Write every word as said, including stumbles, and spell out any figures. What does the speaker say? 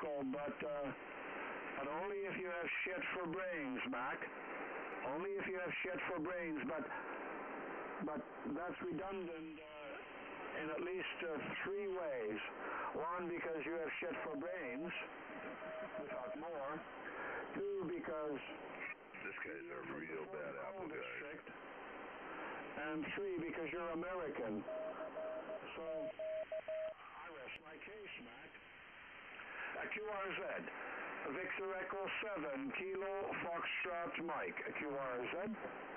local, but uh, but only if you have shit for brains, Mac. Only if you have shit for brains, but but that's redundant uh, in at least uh, three ways. One, because you have shit for brains, without more. Two, because this guy's a real bad apple guy. District. And three, because you're American. So, I rest my case, Mac. Uh, Q R Z, Victor Echo seven, Kilo Foxtrot Mike, Q R Z.